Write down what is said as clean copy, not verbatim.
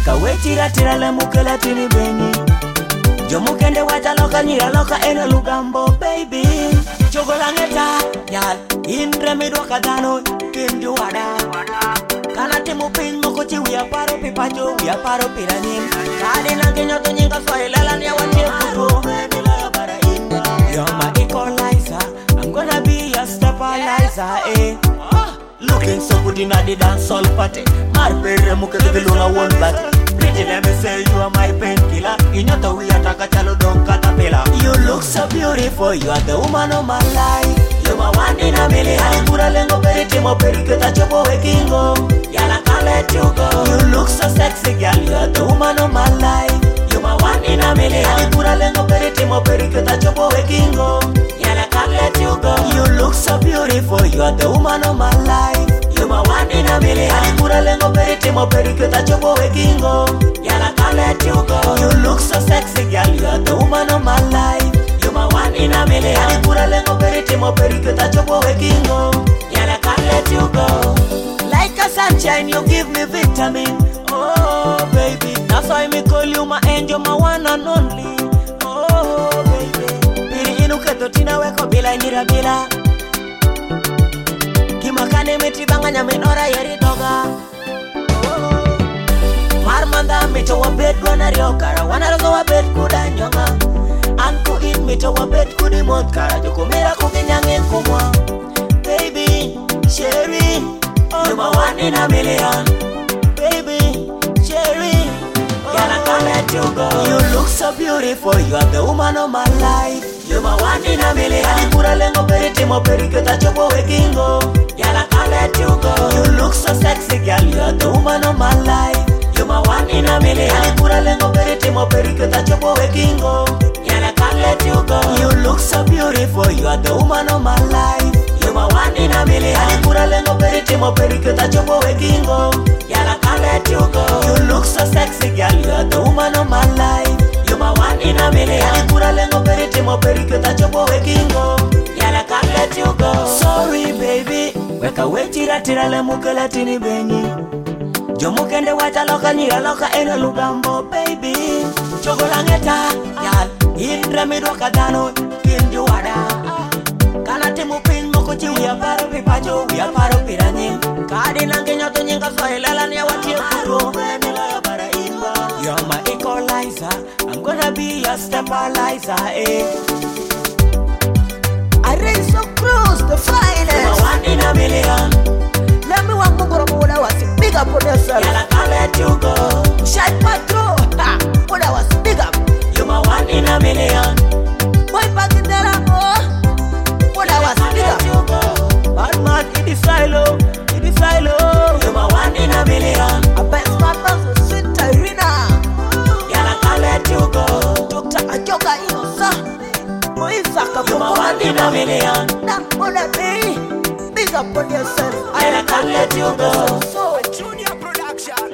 Weka wetira tira le mukela tini beni. Jomukende waja loka nyira loka eno lugambo baby. Chogolangeta yal indre midwa kadano kinju wada. Kana timu pin moko chi wia paro pipacho wia paro piranim. Kade nange nyoto nyinga swahilala ni awatie kuto. You're my equalizer, I'm gonna be your stabilizer, eh. Looking so good in the dance hall party. Marpere muke viluna one bat. Pretty let me say you are my painkiller. Inyota we ataka chalo don caterpillar. You look so beautiful, you are the woman of my life. You're my one in a million. Pura lengo periti mo periketa chopo wekingo. Yala can't let you go. You look so sexy girl, you are the woman of my life. You're my one in a million. Pura lengo periti mo periketa chopo wekingo. Yala can't let you go. You look so beautiful, you are the woman of my life. You're my one in a million. Pura lengo periti mo periketa chopo wekingo. Yala can't let you go. You look so sexy girl, you are the woman of my life. You're my one in a million. Pura lengo periti mo periketa chopo wekingo. Yala can't let you go. Like a sunshine, you give me vitamin. Oh baby, that's why me call you my angel, my one and only. Oh baby, pili inuketo tina weko bila nyira bila. Kimakane metibanga nyaminora yeri doga. Marmanda mito wa bed wana riokara, wana rozo wa bed kuda nyonga. Anku in mito wa bed kudi motkara, jukumira kukinyange kumwa. Baby, Sherry, you're my one in a million. Baby, Sherry, girl, I can't let you go. You look so beautiful, you are the woman of my life. You're my one in a million. Pura lengo periti mo periketa chopo wekingo. Girl, I can't let you go. You look so sexy, girl, you are the woman of my life. You're my one in a million. Pura lengo periti mo periketa chopo wekingo. Girl, I can't let you go. You look so beautiful, you are the woman of my life. You're my one in a million. Pura lengo periti mo periketa chopo wekingo. Girl, I can't let you go. You look so sexy, girl, you are the woman of my life. You're my one in a million. Pura lengo periti mo periketa chopo wekingo. Girl, I can't let you go. Sorry baby, weka wetira tira le mukela tini benyi. Jomukende wacha loka nyira loka eno lugambo baby. Chogolangeta yal indre midwa kadano kinju wada. Kana timu pin moko chi wia paro pipacho wia paro piranim. Kadi nange nyoto nyinga swahilala ni awatie kuto. You're my equalizer, I'm gonna be your stabilizer, eh. I raise so close, the finest. You're my one in a million. Let me walk more what I was. Big up on yourself. Girl, I can't let you go. Shot patrol. Ha! What I was. Big up. You're my one in a million. Boy back in the rambo. What I was. Big up. You go. Bad man in the silo. In the silo. You're my one in a million. I bet my boss was sweet Irina. Girl, I can't let you go. Dr. Ajoka Inosa. Moisaka. You're my one in a million. Now, what I be. Big up on yourself. Girl, I can't let you go. So, Junior Production.